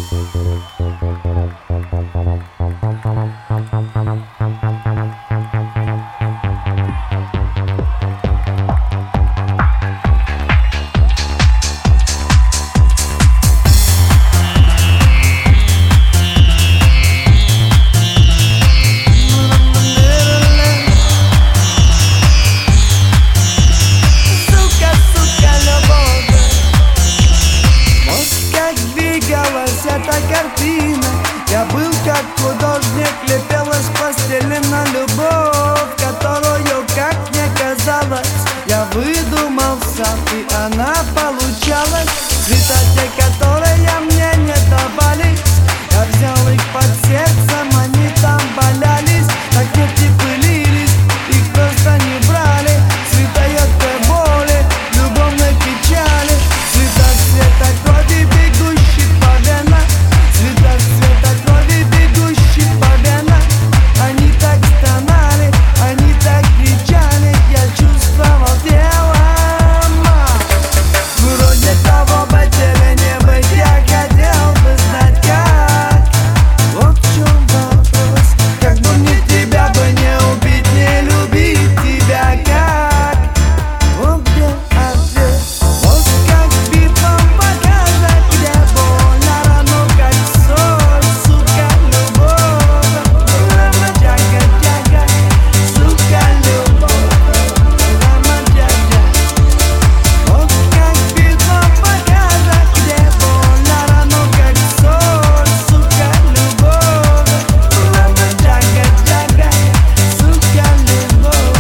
Я был как художник, лепилась пластилина любовь, которую, как мне казалось, я выдумал сам, и она получалась. Цвета те, которые мне не давались, я взял их под сердцем, они там валялись. Так эти пылились, их просто не брали. Цвета едкой боли, любовной печали, цвета цвета крови, бегущих по венам, цвета цвета крови, бегущих по венам. Они так стонали, они так кричали, я чувствовал телом. Вроде того быть или не быть, я хотел бы знать как. Вот в чем вопрос, как бы мне тебя бы не убить, не любить тебя как. Вот где ответ. Вот как битвам показать, где больно, рано как соль, сука, любовь. Мама, тяга, тяга, сука, любовь. Мама, тяга. Вот как битвам показать, где больно, рано как соль, сука, любовь. Мама, тяга, тяга, сука, любовь.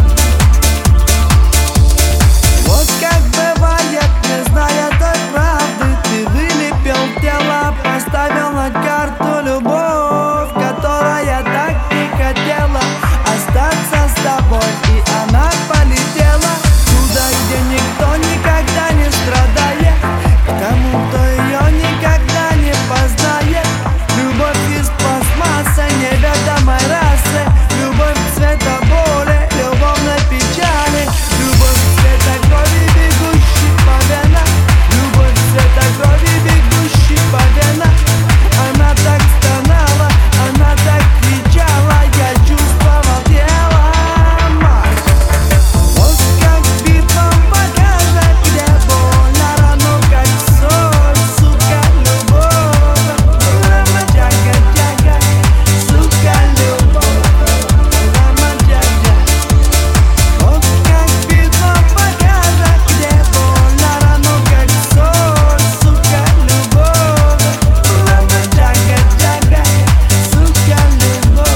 Вот как бывает, не зная той правды, ты вылепил тело, поставил на карту любовь, которая так не хотела остаться с тобой, и она полетела туда, где никто никогда не страдает, к тому, кто ее никогда не познает. Любовь из пластмассы неведомой расы, любовь цвета боли, любовной печали, любовь цвета крови, бегущей по венам, любовь цвета крови, бегущей по венам. Она так стонала, она так кричала, я чувствовал телом. Вот как битвам показать, где больно, рано как соль, сука, любовь. Мама, тяга, тяга, сука, любовь. Мама, тяга. Вот как битвам показать, где больно, рано как соль, сука, любовь. Мама, тяга, тяга, сука, любовь.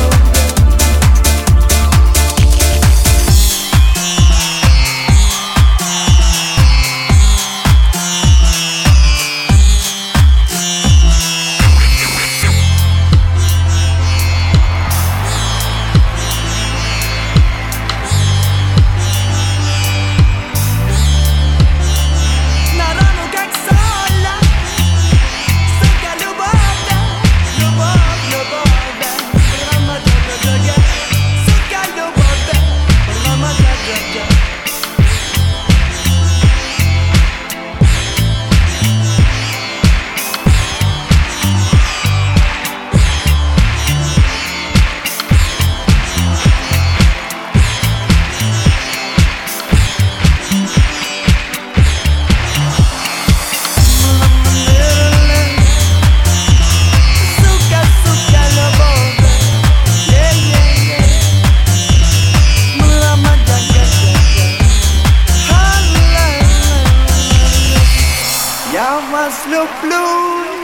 На рану как соль, сука, любовь, да, любовь, любовь, да. Мама, тяга, тяга, сука, любовь, да. Мама, тяга, тяга. Сука, сука, любовь, yeah. Мама, тяга, тяга. Я вас люблю.